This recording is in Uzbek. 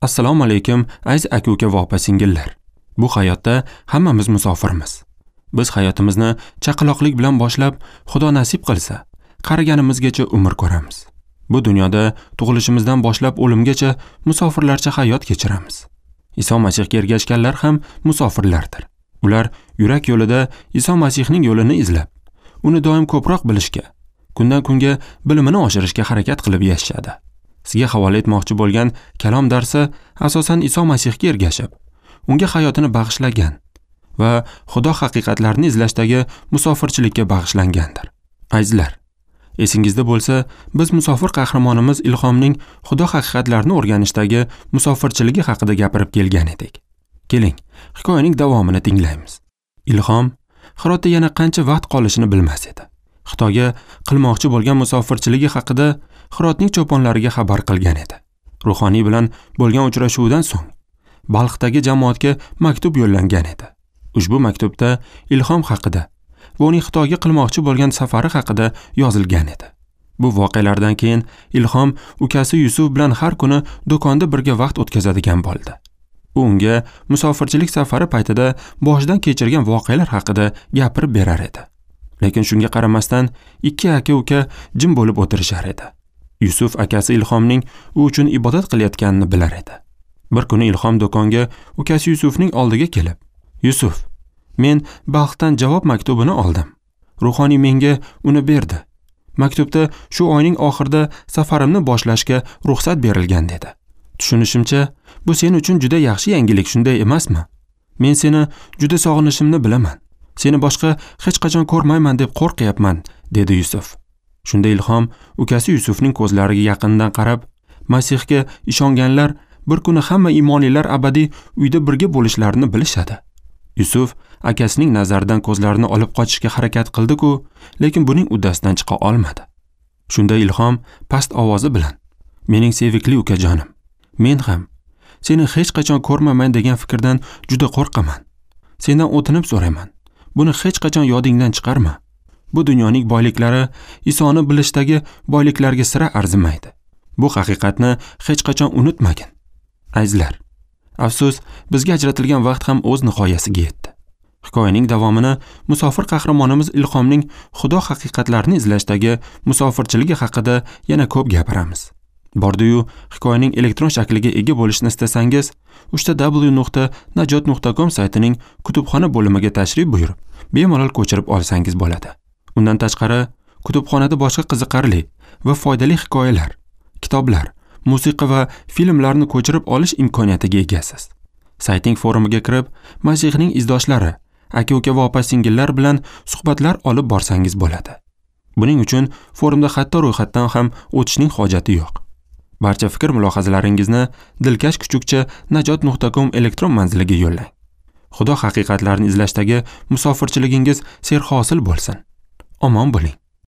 Assalomu alaykum, aziz aka-uka va opa-singillar. Bu hayotda hammamiz musofirmiz. Biz hayotimizni chaqaloqlik bilan boshlab, Xudo nasib qilsa, qariganimizgacha umr ko'ramiz. Bu dunyoda tug'ilishimizdan boshlab o'limgacha musofirlarcha hayot kechiramiz. Iso Masihga ergashganlar ham musofirlardir. Ular yurak yo'lida Iso Masihning yo'lini izlab, uni doim ko'proq bilishga, kundan kunga bilimini oshirishga harakat qilib yashashadi. Sizga havola etmoqchi bo'lgan kalom darsi asosan Iso Masihga ergashib, unga hayotini bag'ishlagan va Xudo haqiqatlarini izlashdagi musofirchilikka bag'ishlangandir. Azizlar, esingizda bo'lsa, biz musofir qahramonimiz Ilhomning Xudo haqiqatlarini o'rganishdagi musofirchiligi haqida gapirib kelgan edik. Keling, hikoyaning davomini tinglaymiz. Ilhom Hirotda yana qancha vaqt qolishini bilmas edi. Xitoyga qilmoqchi bo'lgan musofirchiligi haqida Hirotning cho'ponlariga xabar qilgan edi. Ruhoniy bilan bo'lgan uchrashuvdan so'ng Balxdagi jamoatga maktub yo'llangan edi. Ushbu maktubda Ilhom haqida va uning Xitoyga qilmoqchi bo'lgan safari haqida yozilgan edi. Bu voqealardan keyin Ilhom ukasi Yusuf bilan har kuni do'konda birga vaqt o'tkazadigan bo'ldi. U unga musofirchilik safari paytida boshidan kechirgan voqealar haqida gapirib berar edi. Lekin shunga qaramasdan ikki aka-uka jim bo'lib o'tirishar edi. Yusuf akasi Ilhomning u uchun ibodat qilayotganini bilar edi. Bir kuni Ilhom do'konga ukasi Yusufning oldiga kelib, "Yusuf, men Balxdan javob maktubini oldim. Ruhoniy menga uni berdi. Maktubda shu oyning oxirida safarimni boshlashga ruxsat berilgan" dedi. "Tushunishimcha, bu sen uchun juda yaxshi yangilik, shunday emasmi? Men seni juda sog'inishimni bilaman. Seni boshqa hech qachon ko'rmayman deb qo'rqyapman", dedi Yusuf. Shunda Ilhom ukasi Yusufning ko'zlariga yaqindan qarab, Masihga ishonganlar bir kuni hamma imonlilar abadiy uyda birga bo'lishlarini bilishadi. Yusuf akasining nazaridan ko'zlarini olib qochishga harakat qildi-ku, lekin buning uddasidan chiqa olmadi. Shunda Ilhom past ovozi bilan, "Mening sevikli ukajonim, men ham seni hech qachon ko'rmayman degan fikrdan juda qo'rqaman. Sendan o'tinib so'rayman. Buni hech qachon yodingdan chiqarma. Bu dunyoning boyliklari Isoni bilishdagi boyliklarga sira arzimaydi. Bu haqiqatni hech qachon unutmagin." Azizlar, afsus, bizga ajratilgan vaqt ham o'z nihoyasiga yetdi. Hikoyaning davomini musofir qahramonimiz Ilhomning Xudo haqiqatlarini izlashdagi musofirchiligi haqida yana ko'p gapiramiz. Bordi-yu, hikoyaning elektron shakliga ega bo'lishni istasangiz, www.najot.com saytining kutubxona bo'limiga tashrif buyurib, bemalol ko'chirib olsangiz bo'ladi. Undan tashqari, kutubxonada boshqa qiziqarli va foydali hikoyalar, kitoblar, musiqa va filmlarni ko'chirib olish imkoniyatiga egasiz. Sayting forumiga kirib, Masihning izdoshlari, aka-uka va opa-singillar bilan suhbatlar olib borsangiz bo'ladi. Buning uchun forumda hatto ro'yxatdan ham o'tishning hojati yo'q. Barcha fikr-mulohazalaringizni dilkash kuchukcha najot.com elektron manziliga yo'llang. Xudo haqiqatlarini izlashdagi musofirchiligingiz serhosil bo'lsin. Omon bo'ling.